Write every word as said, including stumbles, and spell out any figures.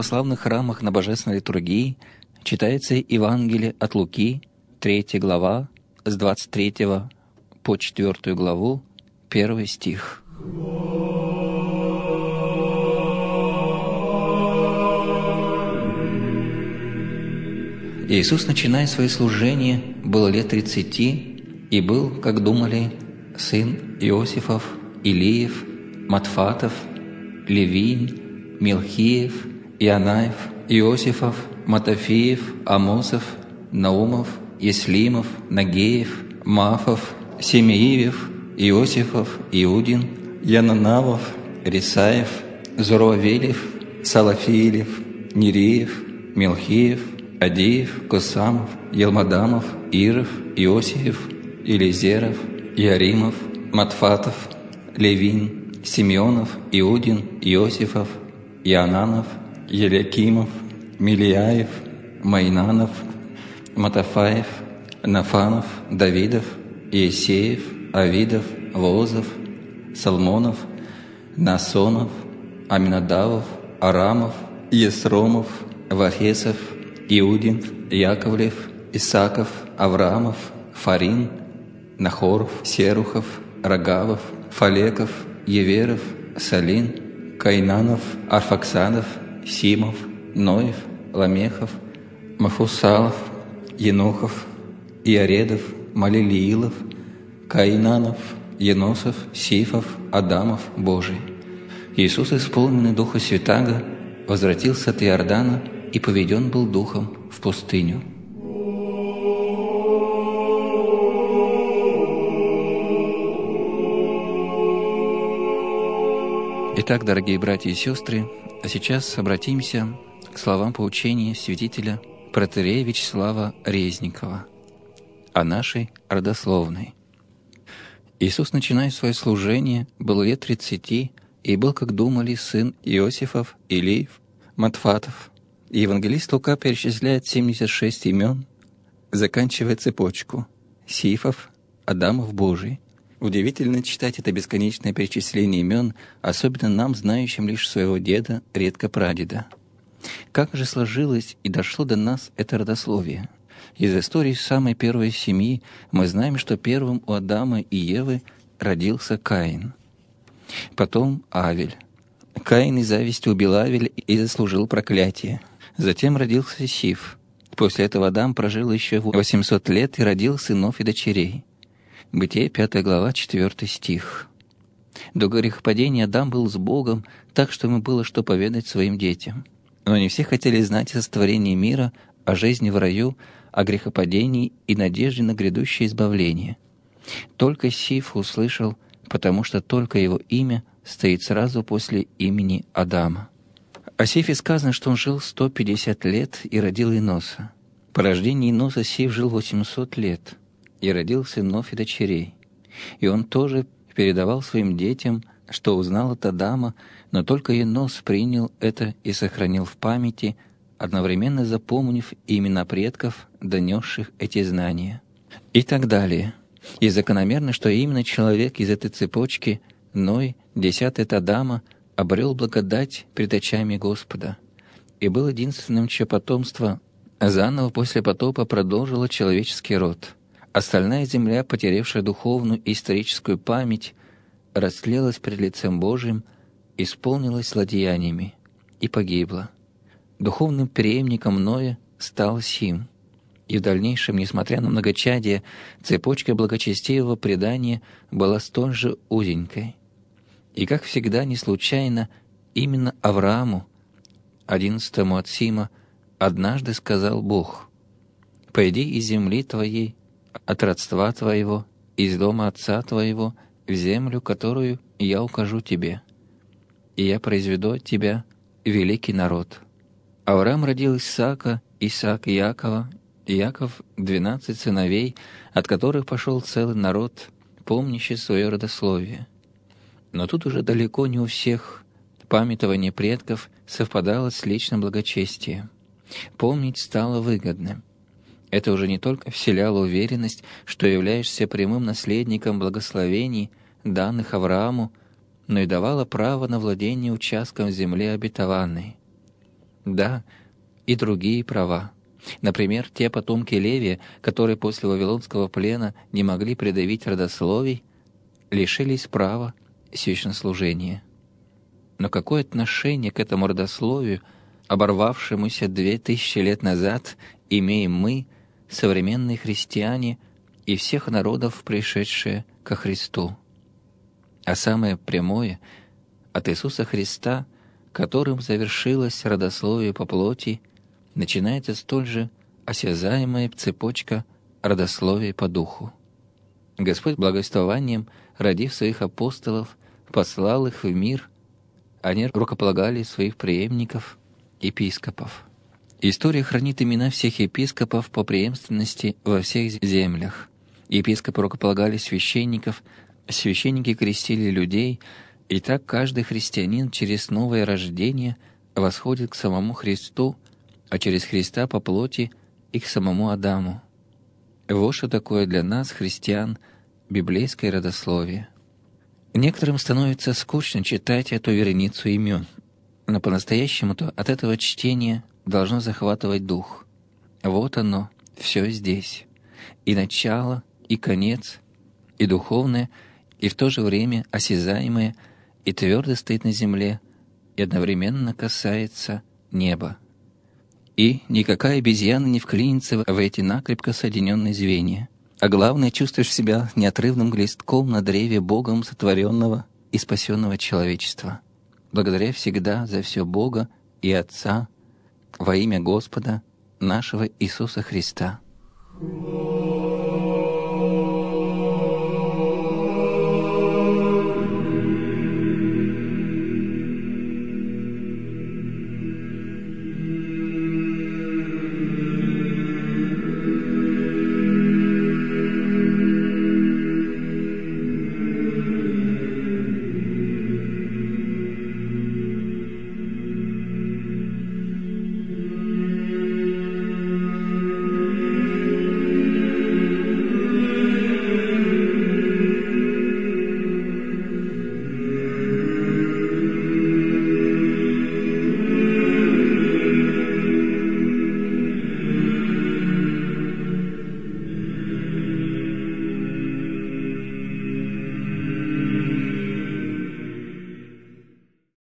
православных храмах на Божественной литургии читается Евангелие от Луки, третья глава, с двадцать третьего по четвёртую главу, первый стих. Иисус, начиная свое служение, был лет тридцати и был, как думали, сын Иосифов, Илиев, Матфатов, Левин, Милхиев, Ионаев, Иосифов, Матофиев, Амосов, Наумов, Еслимов, Нагеев, Мафов, Семеиев, Иосифов, Иудин, Янанавов, Рисаев, Зоровелев, Салафиилев, Нереев, Милхиев, Адиев, Косамов, Елмадамов, Иров, Иосифов, Елизеров, Иаримов, Матфатов, Левин, Симеонов, Иудин, Иосифов, Иоаннанов, Елякимов, Милияев, Майнанов, Матафаев, Нафанов, Давидов, Иесеев, Авидов, Воозов, Салмонов, Насонов, Аминадавов, Арамов, Есромов, Вахесов, Иудин, Яковлев, Исаков, Авраамов, Фарин, Нахоров, Серухов, Рогавов, Фалеков, Еверов, Салин, Кайнанов, Арфаксадов, Симов, Ноев, Ламехов, Мафусалов, Енохов, Иоредов, Малилиилов, Каинанов, Еносов, Сифов, Адамов, Божий. Иисус, исполненный Духа Святаго, возвратился от Иордана и поведен был Духом в пустыню. Итак, дорогие братья и сестры, а сейчас обратимся к словам поучения святителя протоиерея Вячеслава Резникова о нашей родословной. Иисус, начиная свое служение, был лет тридцати и был, как думали, сын Иосифов, Илиев, Матфатов. И евангелист Лука перечисляет семьдесят шесть имен, заканчивая цепочку Сифов, Адамов, Божий. Удивительно читать это бесконечное перечисление имен, особенно нам, знающим лишь своего деда, редко прадеда. Как же сложилось и дошло до нас это родословие? Из истории самой первой семьи мы знаем, что первым у Адама и Евы родился Каин. Потом Авель. Каин из зависти убил Авеля и заслужил проклятие. Затем родился Сиф. После этого Адам прожил еще восемьсот лет и родил сынов и дочерей. Бытие, пятая глава, четвёртый стих. До грехопадения Адам был с Богом, так что ему было что поведать своим детям. Но не все хотели знать о сотворении мира, о жизни в раю, о грехопадении и надежде на грядущее избавление. Только Сиф услышал, потому что только его имя стоит сразу после имени Адама. О Сифе сказано, что он жил сто пятьдесят лет и родил Еноса. По рождении Еноса Сиф жил восемьсот лет и родил сынов и дочерей. И он тоже передавал своим детям, что узнал от Адама, но только Енос принял это и сохранил в памяти, одновременно запомнив имена предков, донесших эти знания. И так далее. И закономерно, что именно человек из этой цепочки, Ной, десятый от Адама, обрел благодать пред очами Господа и был единственным, чье потомство заново после потопа продолжило человеческий род. Остальная земля, потерявшая духовную и историческую память, растлелась пред лицем Божиим, исполнилась злодеяниями и погибла. Духовным преемником Ноя стал Сим, и в дальнейшем, несмотря на многочадие, цепочка благочестивого предания была столь же узенькой. И, как всегда, не случайно, именно Аврааму, одиннадцатому от Сима, однажды сказал Бог: «Пойди из земли твоей, от родства твоего, из дома отца твоего, в землю, которую я укажу тебе, и я произведу от тебя великий народ». Авраам родил Исаака, Исаак Иакова, Иаков — двенадцать сыновей, от которых пошел целый народ, помнящий свое родословие. Но тут уже далеко не у всех памятование предков совпадало с личным благочестием. Помнить стало выгодным. Это уже не только вселяло уверенность, что являешься прямым наследником благословений, данных Аврааму, но и давало право на владение участком земли обетованной. Да, и другие права. Например, те потомки Левия, которые после Вавилонского плена не могли предъявить родословий, лишились права священнослужения. Но какое отношение к этому родословию, оборвавшемуся две тысячи лет назад, имеем мы, современные христиане и всех народов, пришедшие ко Христу? А самое прямое — от Иисуса Христа, которым завершилось родословие по плоти, начинается столь же осязаемая цепочка родословия по духу. Господь благовествованием, родив своих апостолов, послал их в мир, они рукополагали своих преемников, епископов. История хранит имена всех епископов по преемственности во всех землях. Епископы рукополагали священников, священники крестили людей, и так каждый христианин через новое рождение восходит к самому Христу, а через Христа по плоти и к самому Адаму. Вот что такое для нас, христиан, библейское родословие. Некоторым становится скучно читать эту вереницу имен, но по-настоящему-то от этого чтения должно захватывать дух. Вот оно, все здесь. И начало, и конец, и духовное, и в то же время осязаемое, и твердо стоит на земле, и одновременно касается неба. И никакая обезьяна не вклинится в эти накрепко соединенные звенья. А главное, чувствуешь себя неотрывным глистком на древе Богом сотворенного и спасенного человечества. Благодаря всегда за все Бога и Отца во имя Господа нашего Иисуса Христа.